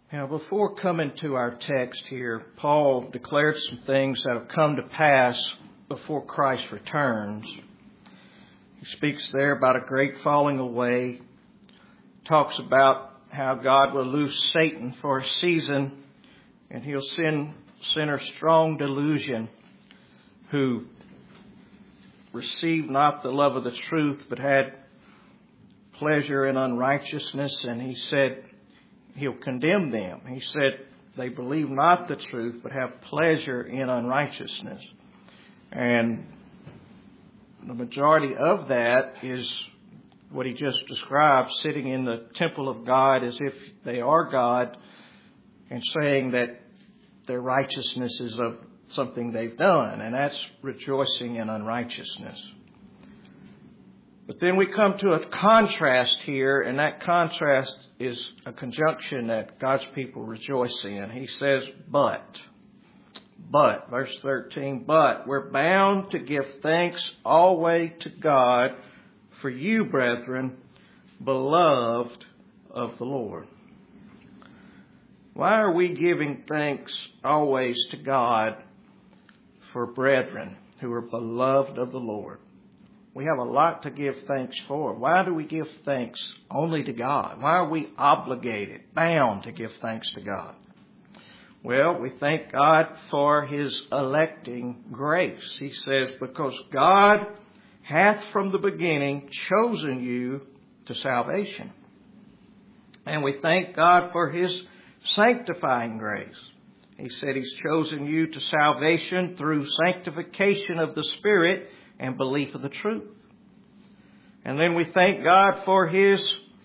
Now, before coming to our text here, Paul declared some things that have come to pass before Christ returns. He speaks there about a great falling away, talks about how God will loose Satan for a season, and he'll send sinners strong delusion who received not the love of the truth, but had pleasure in unrighteousness, and he said he'll condemn them. He said they believe not the truth, but have pleasure in unrighteousness. And the majority of that is what he just described, sitting in the temple of God as if they are God and saying that their righteousness is of something they've done, and that's rejoicing in unrighteousness. But then we come to a contrast here, and that contrast is a conjunction that God's people rejoice in. He says, but, verse 13, but we're bound to give thanks always to God for you, brethren, beloved of the Lord. Why are we giving thanks always to God for brethren who are beloved of the Lord? We have a lot to give thanks for. Why do we give thanks only to God? Why are we obligated, bound to give thanks to God? Well, we thank God for His electing grace. He says, because God hath from the beginning chosen you to salvation. And we thank God for His sanctifying grace. He said He's chosen you to salvation through sanctification of the Spirit and belief of the truth. And then we thank God for His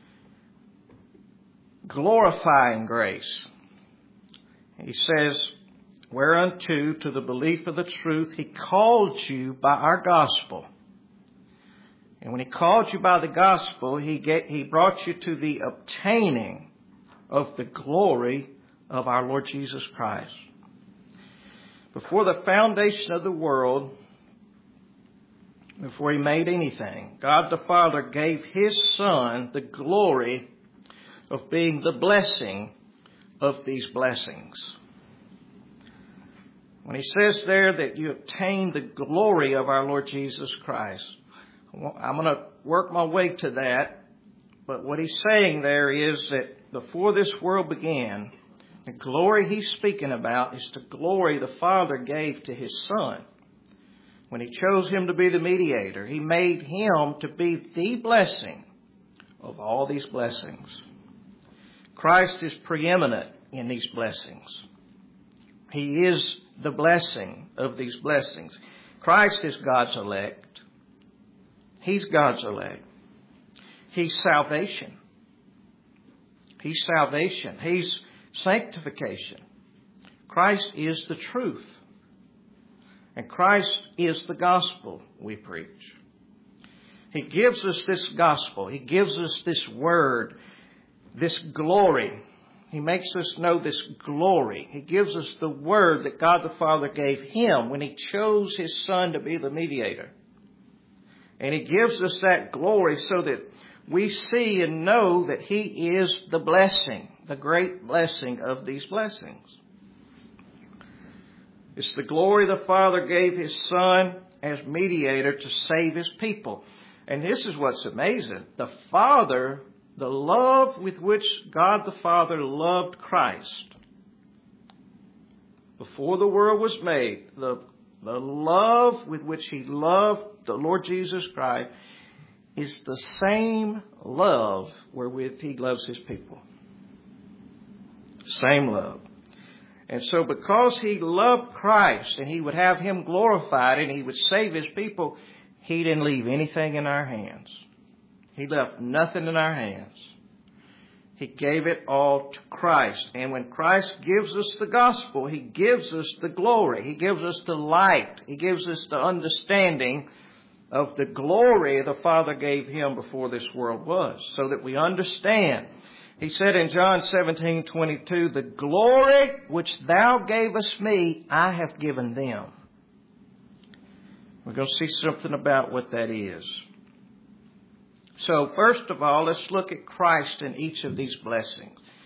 glorifying grace. He says, whereunto to the belief of the truth He called you by our gospel. And when He called you by the gospel, He brought you to the obtaining of the glory of our Lord Jesus Christ. Before the foundation of the world, before He made anything, God the Father gave His Son the glory of being the blessing of these blessings. When He says there that you obtain the glory of our Lord Jesus Christ, I'm going to work my way to that. But what He's saying there is that before this world began, the glory He's speaking about is the glory the Father gave to His Son. When He chose Him to be the mediator, He made Him to be the blessing of all these blessings. Christ is preeminent in these blessings. He is the blessing of these blessings. Christ is God's elect. He's God's elect. He's salvation. He's salvation. He's sanctification. Christ is the truth. And Christ is the gospel we preach. He gives us this gospel. He gives us this word, this glory. He makes us know this glory. He gives us the word that God the Father gave Him when He chose His Son to be the mediator. And He gives us that glory so that we see and know that He is the blessing, the great blessing of these blessings. It's the glory the Father gave His Son as mediator to save His people. And this is what's amazing. The Father, the love with which God the Father loved Christ before the world was made, the love with which He loved the Lord Jesus Christ is the same love wherewith He loves His people. Same love. And so because He loved Christ and He would have Him glorified and He would save His people, He didn't leave anything in our hands. He left nothing in our hands. He gave it all to Christ. And when Christ gives us the gospel, He gives us the glory. He gives us the light. He gives us the understanding of the glory the Father gave Him before this world was, so that we understand. He said in John 17:22, the glory which Thou gavest me, I have given them. We're going to see something about what that is. So first of all, let's look at Christ in each of these blessings.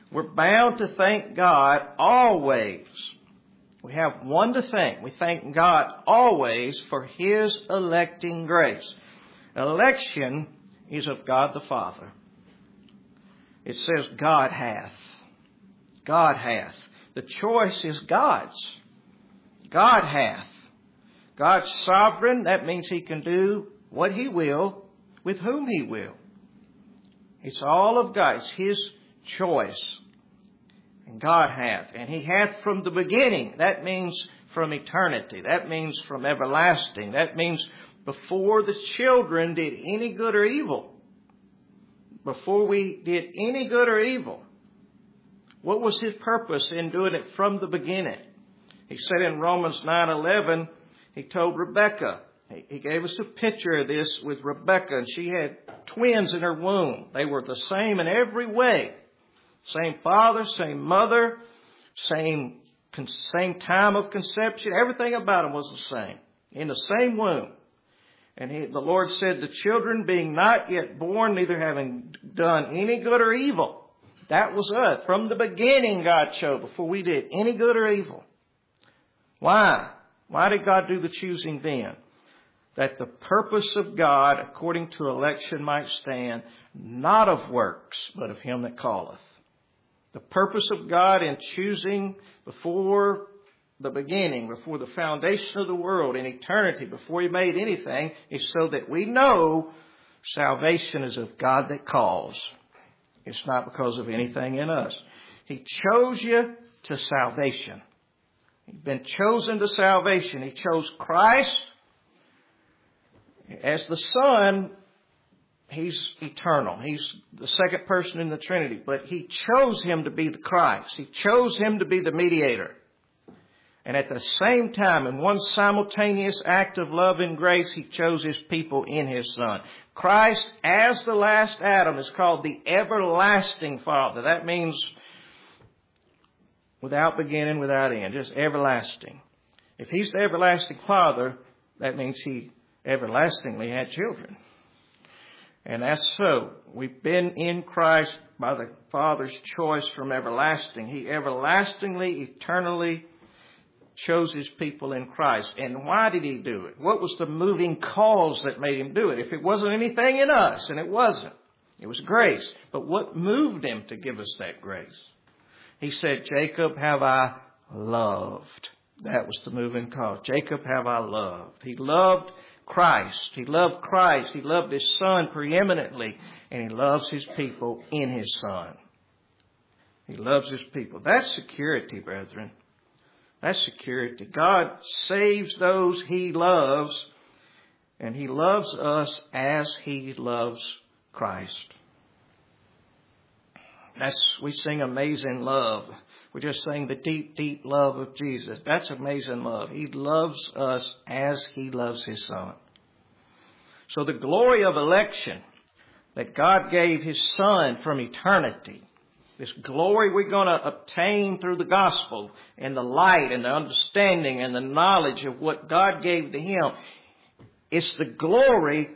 We're bound to thank God always. We have one to thank. We thank God always for His electing grace. Election is of God the Father. It says God hath. God hath. The choice is God's. God hath. God's sovereign. That means He can do what He will with whom He will. It's all of God. It's His choice. And God hath. And He hath from the beginning. That means from eternity. That means from everlasting. That means before the children did any good or evil. Before we did any good or evil. What was His purpose in doing it from the beginning? He said in Romans 9:11, He told Rebekah, He gave us a picture of this with Rebekah, and she had twins in her womb. They were the same in every way. Same father, same mother, same time of conception. Everything about them was the same. In the same womb. And the Lord said, the children being not yet born, neither having done any good or evil. That was us. From the beginning, God chose before we did any good or evil. Why? Why did God do the choosing then? That the purpose of God, according to election, might stand, not of works, but of Him that calleth. The purpose of God in choosing before the beginning, before the foundation of the world, in eternity, before He made anything, is so that we know salvation is of God that calls. It's not because of anything in us. He chose you to salvation. You've been chosen to salvation. He chose Christ. As the Son, He's eternal. He's the second person in the Trinity. But He chose Him to be the Christ. He chose Him to be the mediator. And at the same time, in one simultaneous act of love and grace, He chose His people in His Son. Christ, as the last Adam, is called the everlasting Father. That means without beginning, without end, just everlasting. If He's the everlasting Father, that means He everlastingly had children. And that's so. We've been in Christ by the Father's choice from everlasting. He everlastingly, eternally chose His people in Christ. And why did He do it? What was the moving cause that made Him do it? If it wasn't anything in us, and it wasn't, it was grace. But what moved Him to give us that grace? He said, Jacob have I loved. That was the moving cause. Jacob have I loved. He loved Christ. He loved Christ. He loved His Son preeminently. And He loves His people in His Son. He loves His people. That's security, brethren. That's security. God saves those He loves. And He loves us as He loves Christ. We sing Amazing Love. We just sang the deep, deep love of Jesus. That's amazing love. He loves us as He loves His Son. So the glory of election that God gave His Son from eternity, this glory we're going to obtain through the gospel and the light and the understanding and the knowledge of what God gave to Him, it's the glory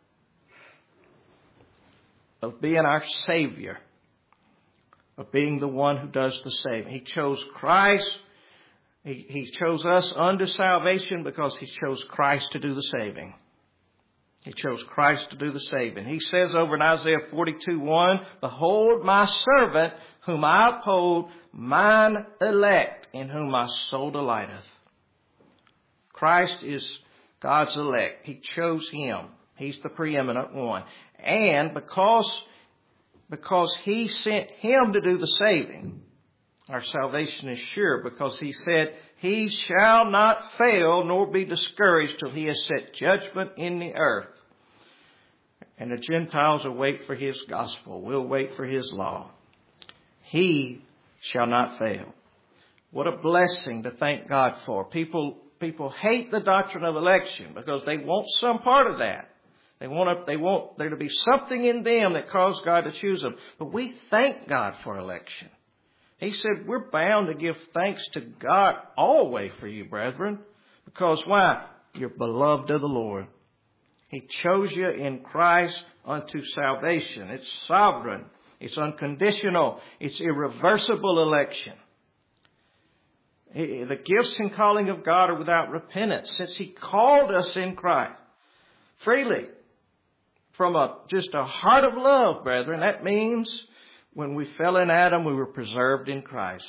of being our Savior. Of being the one who does the saving. He chose Christ. He chose us unto salvation because He chose Christ to do the saving. He chose Christ to do the saving. He says over in Isaiah 42:1, Behold my servant whom I uphold, mine elect, in whom my soul delighteth. Christ is God's elect. He chose Him. He's the preeminent one. And because He sent Him to do the saving, our salvation is sure, because He said, He shall not fail nor be discouraged till He has set judgment in the earth. And the Gentiles will wait for His gospel. We'll wait for His law. He shall not fail. What a blessing to thank God for. People hate the doctrine of election because they want some part of that. They want there to be something in them that caused God to choose them. But we thank God for election. He said we're bound to give thanks to God always for you, brethren. Because why? You're beloved of the Lord. He chose you in Christ unto salvation. It's sovereign. It's unconditional. It's irreversible election. The gifts and calling of God are without repentance, since He called us in Christ freely from just a heart of love, brethren. That means when we fell in Adam, we were preserved in Christ.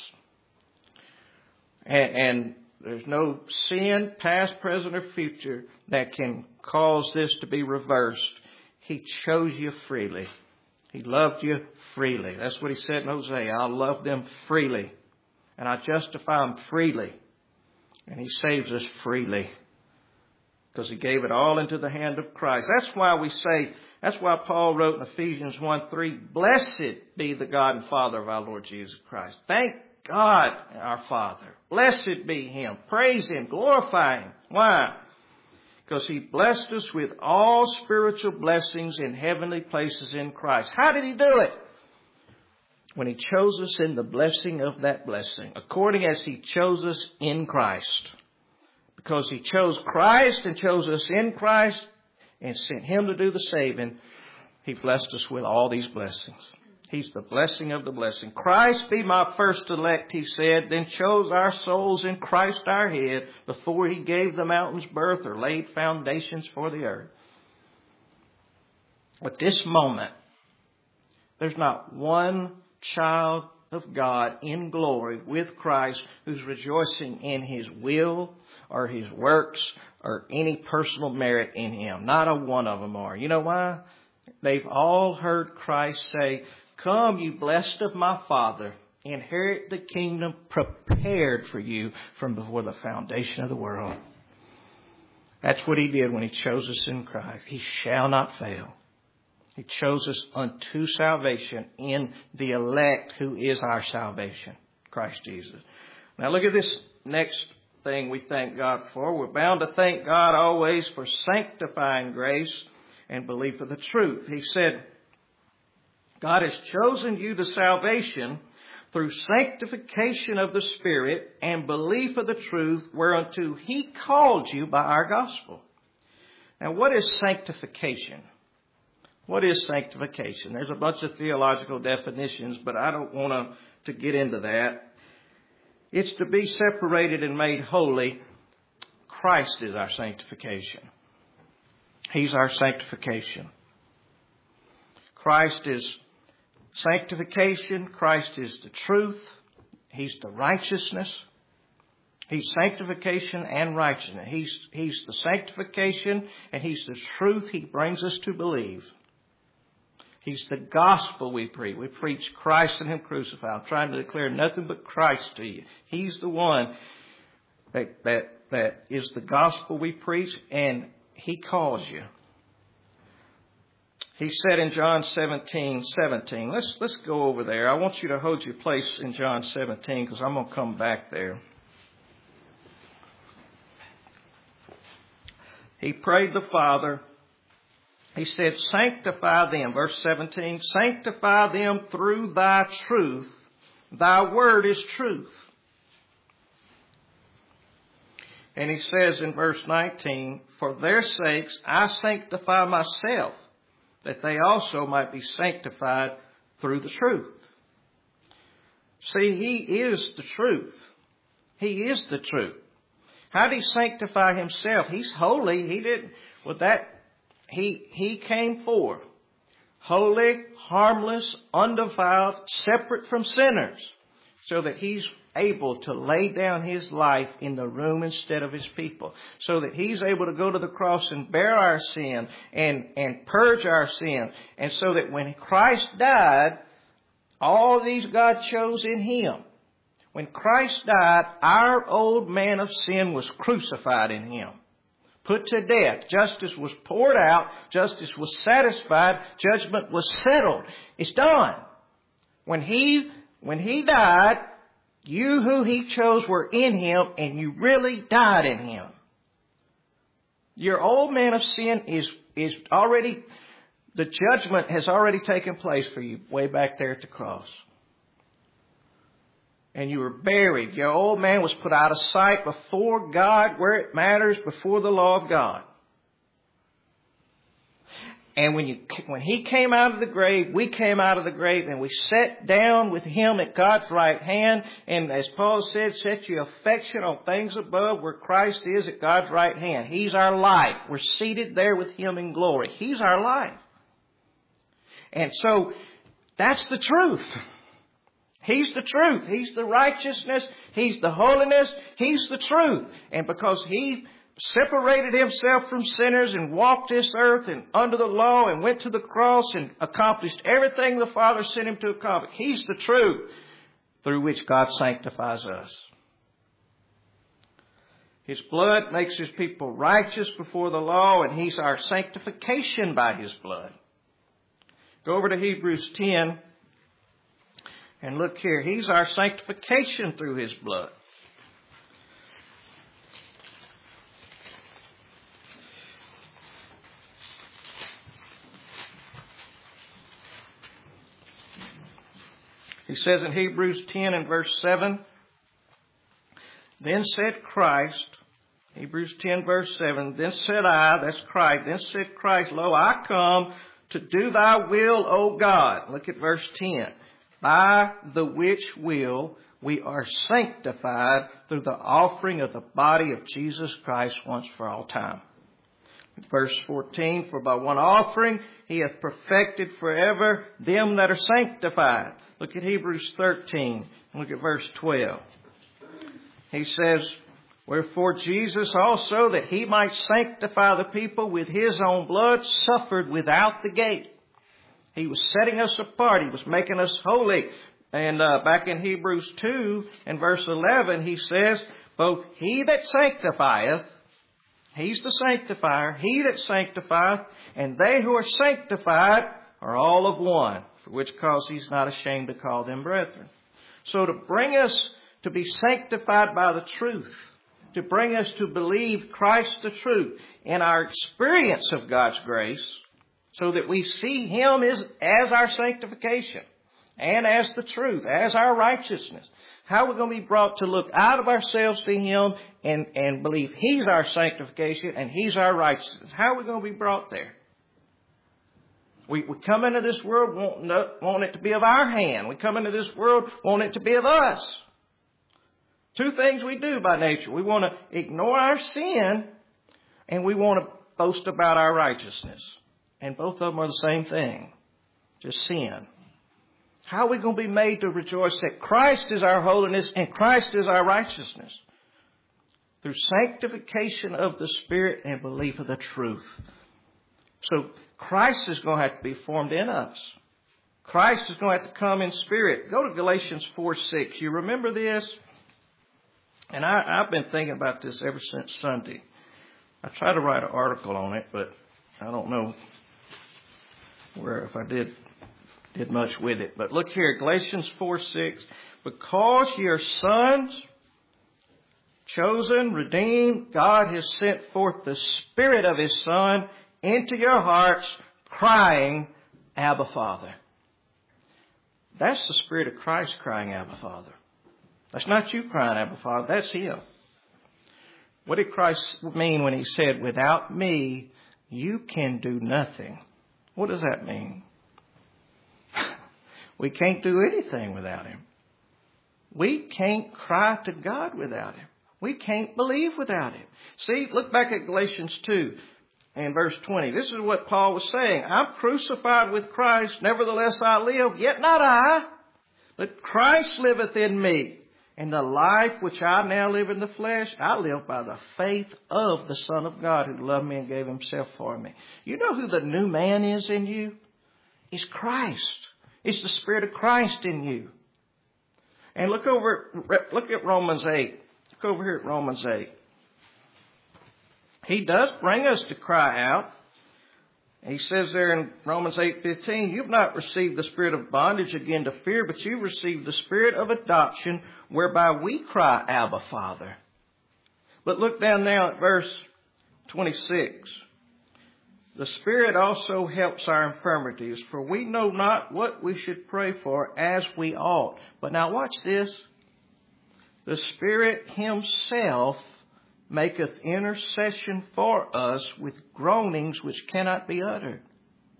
And there's no sin, past, present, or future, that can cause this to be reversed. He chose you freely. He loved you freely. That's what He said in Hosea. I love them freely. And I justify them freely. And He saves us freely. Because He gave it all into the hand of Christ. That's why Paul wrote in Ephesians 1:3, "Blessed be the God and Father of our Lord Jesus Christ." Thank God, our Father. Blessed be Him. Praise Him. Glorify Him. Why? Because He blessed us with all spiritual blessings in heavenly places in Christ. How did He do it? When He chose us in the blessing of that blessing, according as He chose us in Christ. Because He chose Christ and chose us in Christ and sent Him to do the saving, He blessed us with all these blessings. He's the blessing of the blessing. Christ be my first elect, He said, then chose our souls in Christ our head before He gave the mountains birth or laid foundations for the earth. At this moment, there's not one child of God in glory with Christ who's rejoicing in His will or His works or any personal merit in Him. Not a one of them are. You know why? They've all heard Christ say, "Come, you blessed of my Father, inherit the kingdom prepared for you from before the foundation of the world." That's what He did when He chose us in Christ. He shall not fail. He chose us unto salvation in the elect who is our salvation, Christ Jesus. Now look at this next thing we thank God for. We're bound to thank God always for sanctifying grace and belief of the truth. He said, God has chosen you to salvation through sanctification of the Spirit and belief of the truth whereunto He called you by our gospel. Now what is sanctification? What is sanctification? There's a bunch of theological definitions, but I don't want to get into that. It's to be separated and made holy. Christ is our sanctification. He's our sanctification. Christ is sanctification. Christ is the truth. He's the righteousness. He's sanctification and righteousness. He's the sanctification and He's the truth He brings us to believe. He's the gospel we preach. We preach Christ and Him crucified. I'm trying to declare nothing but Christ to you. He's the one that is the gospel we preach, and He calls you. He said in John 17:17. Let's go over there. I want you to hold your place in John 17 because I'm going to come back there. He prayed the Father. He said, sanctify them, verse 17, sanctify them through thy truth. Thy word is truth. And he says in verse 19, for their sakes I sanctify myself, that they also might be sanctified through the truth. See, He is the truth. He is the truth. How did He sanctify Himself? He's holy. He came forth holy, harmless, undefiled, separate from sinners, so that He's able to lay down His life in the room instead of His people, so that He's able to go to the cross and bear our sin and purge our sin, and so that when Christ died, all these God chose in Him. When Christ died, our old man of sin was crucified in Him, put to death. Justice was poured out. Justice was satisfied. Judgment was settled. It's done. When He died, you who He chose were in Him, and you really died in Him. Your old man of sin is already, the judgment has already taken place for you way back there at the cross. And you were buried. Your old man was put out of sight before God, where it matters, before the law of God. And when He came out of the grave, we came out of the grave, and we sat down with Him at God's right hand. And as Paul said, set your affection on things above where Christ is at God's right hand. He's our life. We're seated there with Him in glory. He's our life. And so that's the truth. He's the truth. He's the righteousness. He's the holiness. He's the truth. And because He separated Himself from sinners and walked this earth and under the law and went to the cross and accomplished everything the Father sent Him to accomplish, He's the truth through which God sanctifies us. His blood makes His people righteous before the law, and He's our sanctification by His blood. Go over to Hebrews 10 and look here. He's our sanctification through His blood. He says in Hebrews 10 and verse 7, then said Christ, Hebrews 10 verse 7, then said I, that's Christ, then said Christ, lo, I come to do thy will, O God. Look at verse 10. By the which will we are sanctified through the offering of the body of Jesus Christ once for all time. Verse 14, for by one offering He hath perfected forever them that are sanctified. Look at Hebrews 13. Look at verse 12. He says, wherefore Jesus also, that He might sanctify the people with His own blood, suffered without the gate. He was setting us apart. He was making us holy. And back in Hebrews 2 and verse 11, he says, both He that sanctifieth, He's the sanctifier, He that sanctifieth, and they who are sanctified are all of one, for which cause He's not ashamed to call them brethren. So to bring us to be sanctified by the truth, to bring us to believe Christ the truth in our experience of God's grace, so that we see Him as our sanctification and as the truth, as our righteousness. How are we going to be brought to look out of ourselves to Him and believe He's our sanctification and He's our righteousness? How are we going to be brought there? We come into this world wanting it to be of our hand. We come into this world wanting it to be of us. Two things we do by nature. We want to ignore our sin, and we want to boast about our righteousness. And both of them are the same thing. Just sin. How are we going to be made to rejoice that Christ is our holiness and Christ is our righteousness? Through sanctification of the Spirit and belief of the truth. So Christ is going to have to be formed in us. Christ is going to have to come in spirit. Go to Galatians 4:6. You remember this? And I've been thinking about this ever since Sunday. I tried to write an article on it, but I don't know if I did much with it. But look here, Galatians 4:6. Because ye are sons, chosen, redeemed, God has sent forth the Spirit of His Son into your hearts, crying, Abba, Father. That's the Spirit of Christ crying, Abba, Father. That's not you crying, Abba, Father. That's Him. What did Christ mean when He said, without me, you can do nothing? What does that mean? We can't do anything without Him. We can't cry to God without Him. We can't believe without Him. See, look back at Galatians 2 and verse 20. This is what Paul was saying. I'm crucified with Christ, nevertheless I live, yet not I, but Christ liveth in me. And the life which I now live in the flesh, I live by the faith of the Son of God who loved me and gave Himself for me. You know who the new man is in you? It's Christ. It's the Spirit of Christ in you. And look at Romans 8. Look over here at Romans 8. He does bring us to cry out. He says there in Romans 8:15, you've not received the spirit of bondage again to fear, but you've received the spirit of adoption, whereby we cry, Abba, Father. But look down now at verse 26. The Spirit also helps our infirmities, for we know not what we should pray for as we ought. But now watch this. The Spirit Himself maketh intercession for us with groanings which cannot be uttered.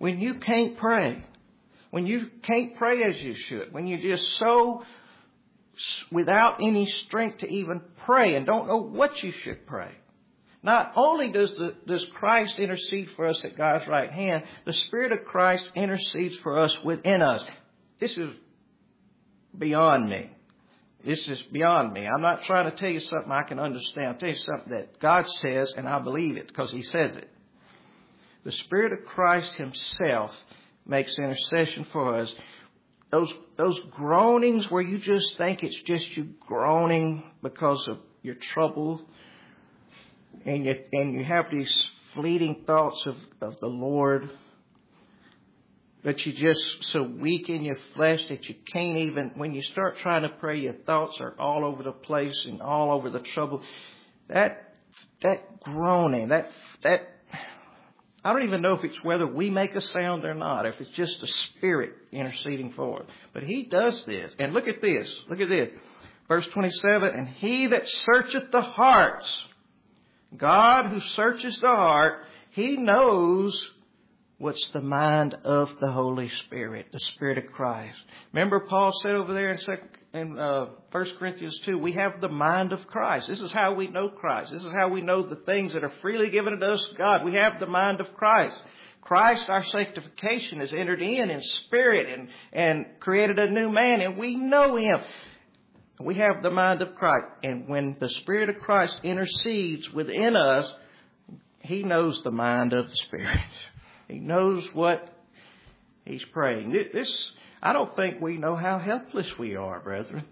when you can't pray, when you can't pray as you should, when you're just so without any strength to even pray and don't know what you should pray. Not only does Christ intercede for us at God's right hand, the Spirit of Christ intercedes for us within us. This is beyond me. This is beyond me. I'm not trying to tell you something I can understand. I'll tell you something that God says, and I believe it because He says it. The Spirit of Christ Himself makes intercession for us. Those groanings where you just think it's just you groaning because of your trouble, and you have these fleeting thoughts of the Lord, but you're just so weak in your flesh that you can't even, when you start trying to pray, your thoughts are all over the place and all over the trouble. That groaning, that I don't even know if it's whether we make a sound or not, if it's just the Spirit interceding for us. But He does this. And look at this. Look at this. Verse 27, and He that searcheth the hearts, God who searches the heart, He knows what's the mind of the Holy Spirit, the Spirit of Christ. Remember Paul said over there in 1 Corinthians 2, we have the mind of Christ. This is how we know Christ. This is how we know the things that are freely given to us, God. We have the mind of Christ. Christ, our sanctification, has entered in spirit and created a new man, and we know Him. We have the mind of Christ. And when the Spirit of Christ intercedes within us, He knows the mind of the Spirit. He knows what He's praying. I don't think we know how helpless we are, brethren.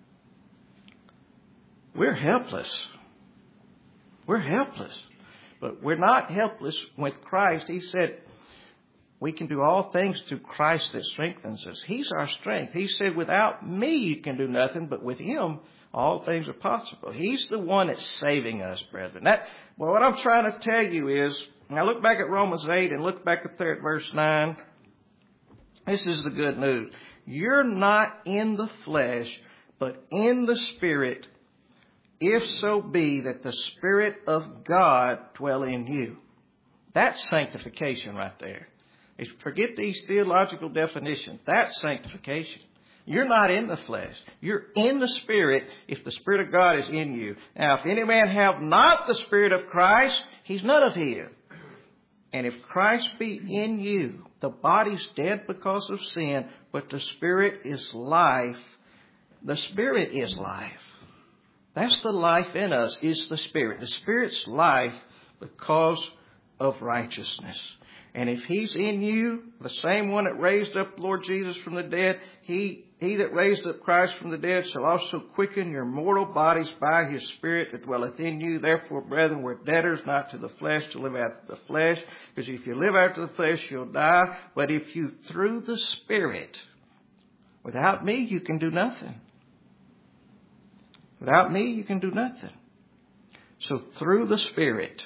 We're helpless. We're helpless. But we're not helpless with Christ. He said we can do all things through Christ that strengthens us. He's our strength. He said, without me you can do nothing, but with Him all things are possible. He's the one that's saving us, brethren. What I'm trying to tell you is, now look back at Romans 8 and look back up there at verse 9. This is the good news. You're not in the flesh, but in the Spirit, if so be that the Spirit of God dwell in you. That's sanctification right there. Forget these theological definitions. That's sanctification. You're not in the flesh. You're in the Spirit if the Spirit of God is in you. Now, if any man have not the Spirit of Christ, he's none of His. And if Christ be in you, the body's dead because of sin, but the Spirit is life. The Spirit is life. That's the life in us, is the Spirit. The Spirit's life because of righteousness. And if He's in you, the same one that raised up Lord Jesus from the dead, He that raised up Christ from the dead shall also quicken your mortal bodies by His Spirit that dwelleth in you. Therefore, brethren, we're debtors not to the flesh to live after the flesh. Because if you live after the flesh, you'll die. But if you through the Spirit, without me, you can do nothing. Without me, you can do nothing. So through the Spirit,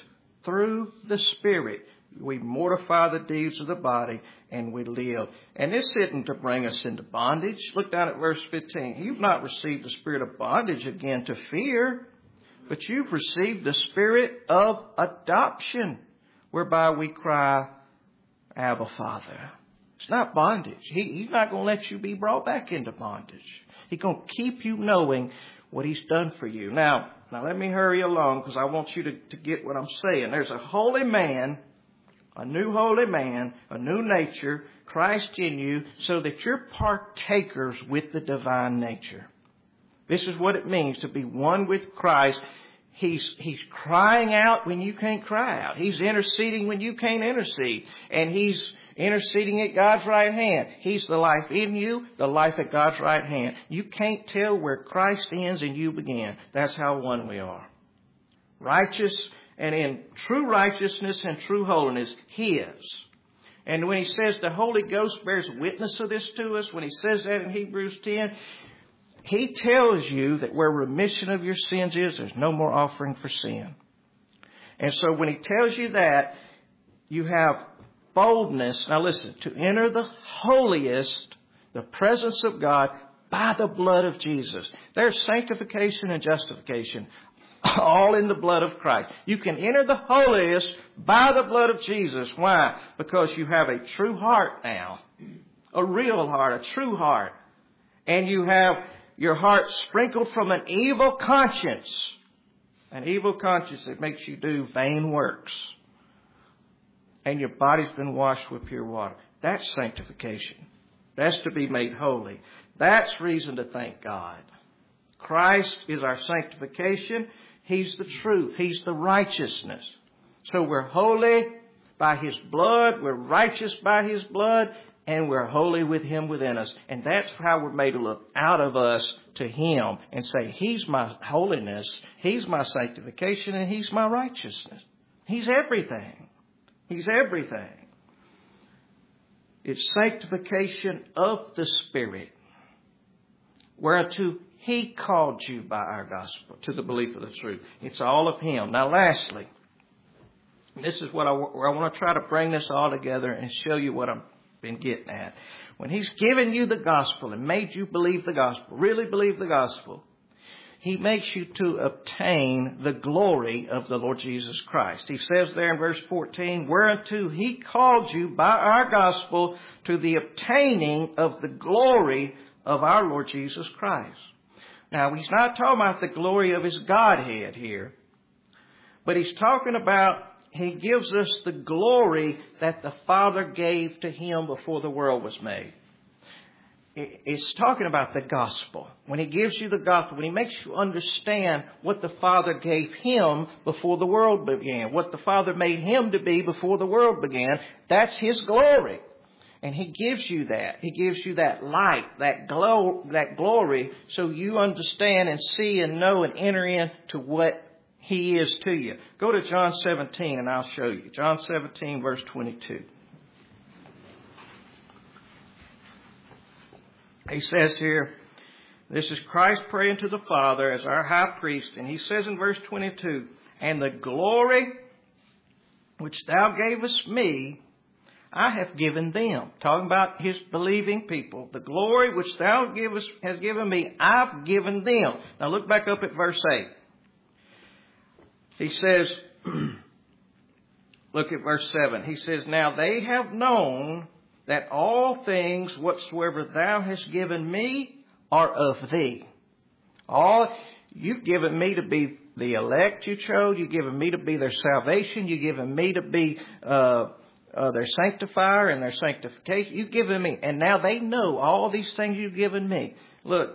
we mortify the deeds of the body and we live. And this isn't to bring us into bondage. Look down at verse 15. You've not received the spirit of bondage again to fear, but you've received the Spirit of adoption, whereby we cry, Abba, Father. It's not bondage. He's not going to let you be brought back into bondage. He's going to keep you knowing what He's done for you. Now let me hurry along because I want you to get what I'm saying. There's a holy man, a new holy man, a new nature, Christ in you, so that you're partakers with the divine nature. This is what it means to be one with Christ. He's crying out when you can't cry out. He's interceding when you can't intercede. And He's interceding at God's right hand. He's the life in you, the life at God's right hand. You can't tell where Christ ends and you begin. That's how one we are. Righteous and in true righteousness and true holiness, His. And when He says the Holy Ghost bears witness of this to us, when He says that in Hebrews 10, He tells you that where remission of your sins is, there's no more offering for sin. And so when He tells you that, you have boldness, now listen, to enter the holiest, the presence of God, by the blood of Jesus. There's sanctification and justification. All in the blood of Christ. You can enter the holiest by the blood of Jesus. Why? Because you have a true heart now. A real heart, a true heart. And you have your heart sprinkled from an evil conscience. An evil conscience that makes you do vain works. And your body's been washed with pure water. That's sanctification. That's to be made holy. That's reason to thank God. Christ is our sanctification. He's the truth. He's the righteousness. So we're holy by His blood. We're righteous by His blood. And we're holy with Him within us. And that's how we're made to look out of us to Him and say, He's my holiness, He's my sanctification, and He's my righteousness. He's everything. He's everything. It's sanctification of the Spirit, whereunto He called you by our gospel to the belief of the truth. It's all of Him. Now lastly, this is what I want to try to bring this all together and show you what I've been getting at. When He's given you the gospel and made you believe the gospel, really believe the gospel, He makes you to obtain the glory of the Lord Jesus Christ. He says there in verse 14, whereunto He called you by our gospel to the obtaining of the glory of our Lord Jesus Christ. Now, He's not talking about the glory of His Godhead here, but He's talking about He gives us the glory that the Father gave to Him before the world was made. It's talking about the gospel. When He gives you the gospel, when He makes you understand what the Father gave Him before the world began, what the Father made Him to be before the world began, that's His glory. And He gives you that. He gives you that light, that glory, so you understand and see and know and enter into what He is to you. Go to John 17 and I'll show you. John 17 verse 22. He says here, this is Christ praying to the Father as our high priest. And He says in verse 22, and the glory which Thou gavest me, I have given them. Talking about His believing people. The glory which Thou has given me, I've given them. Now look back up at verse 8. He says, look at verse 7. He says, now they have known that all things whatsoever Thou hast given me are of Thee. You've given me to be the elect You chose. You've given me to be their salvation. You've given me to be their sanctifier and their sanctification. You've given me. And now they know all these things You've given me. Look,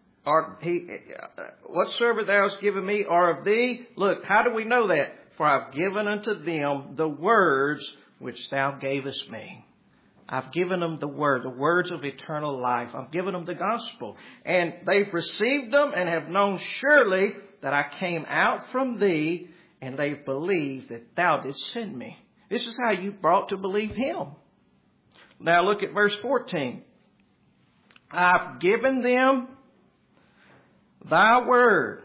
whatsoever Thou hast given me are of Thee. Look, how do we know that? For I've given unto them the words which Thou gavest me. I've given them the words of eternal life. I've given them the gospel. And they've received them and have known surely that I came out from Thee, and they've believed that Thou didst send me. This is how you brought to believe Him. Now look at verse 14. I've given them Thy word.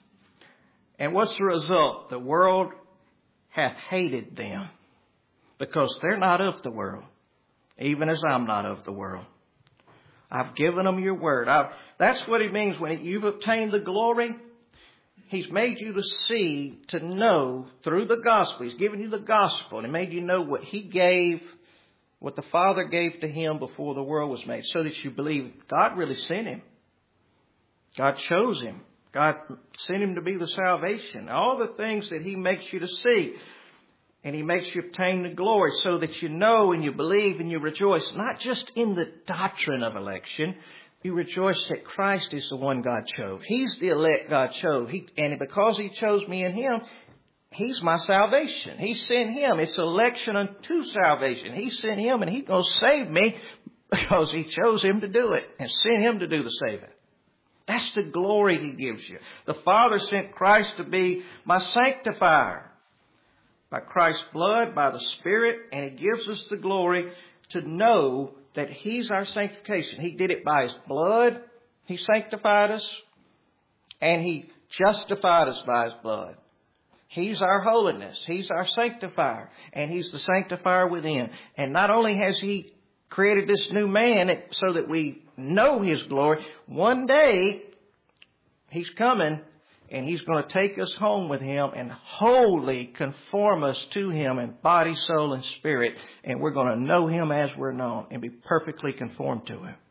And what's the result? The world hath hated them, because they're not of the world, even as I'm not of the world. I've given them Your word. That's what He means when you've obtained the glory. He's made you to see, to know through the gospel. He's given you the gospel, and He made you know what He gave, what the Father gave to Him before the world was made, so that you believe God really sent Him. God chose Him. God sent Him to be the salvation. All the things that He makes you to see. And He makes you obtain the glory so that you know and you believe and you rejoice, not just in the doctrine of election. You rejoice that Christ is the one God chose. He's the elect God chose. And because He chose me and Him, He's my salvation. He sent Him. It's election unto salvation. He sent Him and He's going to save me because He chose Him to do it and sent Him to do the saving. That's the glory He gives you. The Father sent Christ to be my sanctifier. By Christ's blood, by the Spirit, and He gives us the glory to know that He's our sanctification. He did it by His blood. He sanctified us, and He justified us by His blood. He's our holiness. He's our sanctifier, and He's the sanctifier within. And not only has He created this new man so that we know His glory, one day He's coming and He's going to take us home with Him and wholly conform us to Him in body, soul, and spirit. And we're going to know Him as we're known and be perfectly conformed to Him.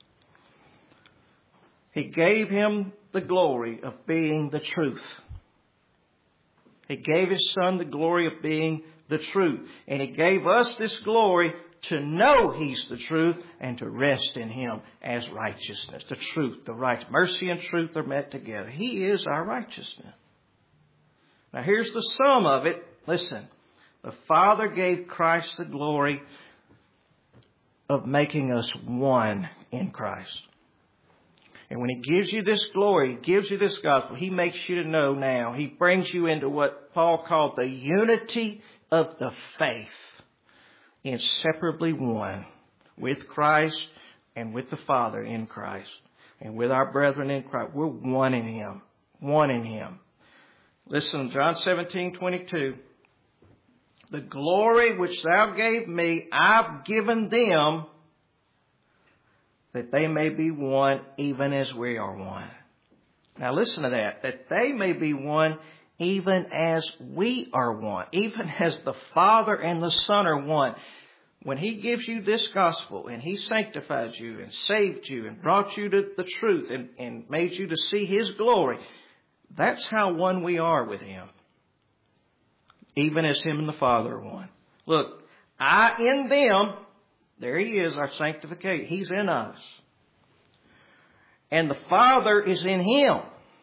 He gave Him the glory of being the truth. He gave His Son the glory of being the truth. And He gave us this glory to know He's the truth and to rest in Him as righteousness. The truth, the right. Mercy and truth are met together. He is our righteousness. Now here's the sum of it. Listen, the Father gave Christ the glory of making us one in Christ. And when He gives you this glory, He gives you this gospel, He makes you to know now. He brings you into what Paul called the unity of the faith. Inseparably one with Christ and with the Father in Christ and with our brethren in Christ. We're one in Him. One in Him. Listen, John 17:22. The glory which Thou gave me, I've given them, that they may be one even as we are one. Now listen to that. That they may be one even as we are one. Even as the Father and the Son are one. When He gives you this gospel and He sanctified you and saved you and brought you to the truth and made you to see His glory, that's how one we are with Him. Even as Him and the Father are one. Look, I in them, there He is, our sanctification. He's in us. And the Father is in Him,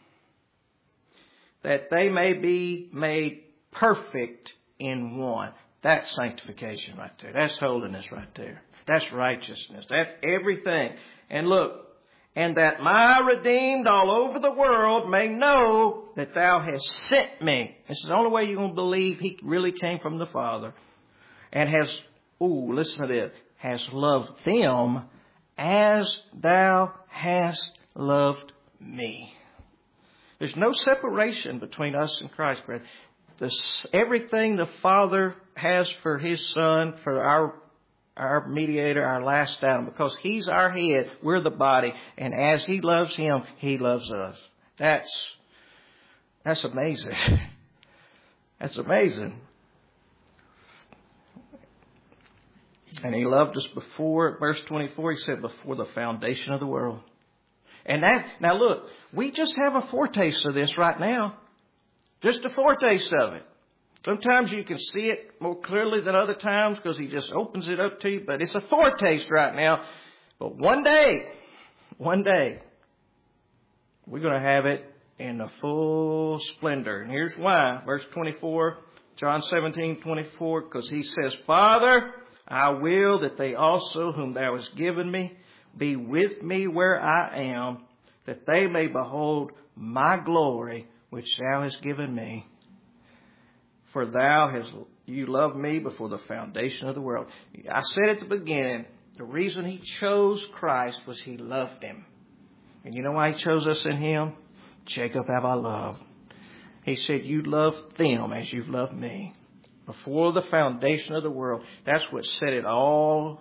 that they may be made perfect in one. That's sanctification right there. That's holiness right there. That's righteousness. That's everything. And look, and that my redeemed all over the world may know that Thou hast sent me. This is the only way you're going to believe He really came from the Father. And has, listen to this, has loved them as Thou hast loved me. There's no separation between us and Christ, brethren. Everything the Father has for His Son, for our mediator, our last Adam, because He's our head, we're the body, and as He loves Him, He loves us. That's amazing. That's amazing. And He loved us before, verse 24, He said, before the foundation of the world. And now look, we just have a foretaste of this right now. Just a foretaste of it. Sometimes you can see it more clearly than other times because He just opens it up to you. But it's a foretaste right now. But one day, we're going to have it in the full splendor. And here's why. Verse 24, John 17:24, because He says, Father, I will that they also whom Thou hast given me be with me where I am, that they may behold my glory which Thou hast given me. For you loved me before the foundation of the world. I said at the beginning, the reason He chose Christ was He loved Him. And you know why He chose us in Him? Jacob have I loved. He said, you love them as you've loved me. Before the foundation of the world. That's what set it all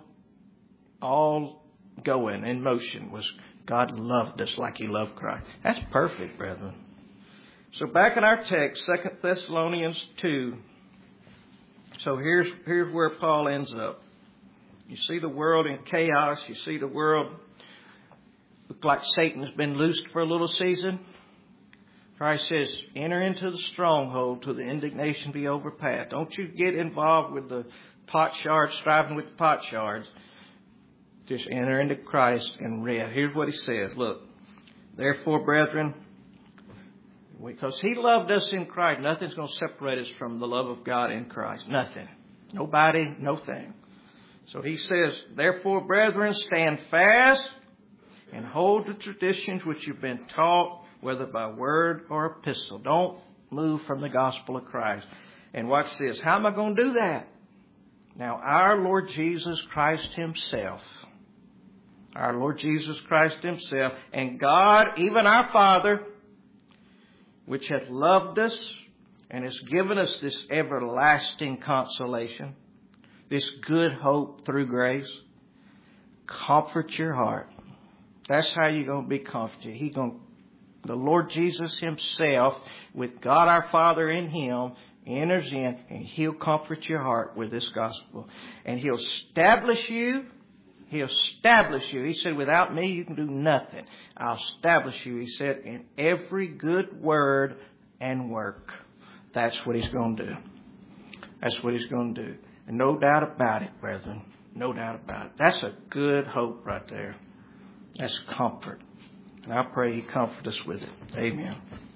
going in motion, was God loved us like He loved Christ. That's perfect, brethren. So back in our text, 2 Thessalonians 2. So here's where Paul ends up. You see the world in chaos. You see the world look like Satan's been loosed for a little season. Christ says, enter into the stronghold till the indignation be overpassed. Don't you get involved with the pot shards, striving with the pot shards. Just enter into Christ and rest. Here's what He says. Look, therefore, brethren, because He loved us in Christ, nothing's going to separate us from the love of God in Christ. Nothing. Nobody, no thing. So He says, therefore, brethren, stand fast and hold the traditions which you've been taught, whether by word or epistle. Don't move from the gospel of Christ. And watch this. How am I going to do that? Now, our Lord Jesus Christ Himself, and God, even our Father, which hath loved us and has given us this everlasting consolation, this good hope through grace, comfort your heart. That's how you're going to be comforted. He's going to The Lord Jesus Himself, with God our Father in Him, enters in, and He'll comfort your heart with this gospel. And He'll establish you. He'll establish you. He said, without me you can do nothing. I'll establish you, He said, in every good word and work. That's what He's going to do. That's what He's going to do. And no doubt about it, brethren. No doubt about it. That's a good hope right there. That's comfort. And I pray He comfort us with it. Amen.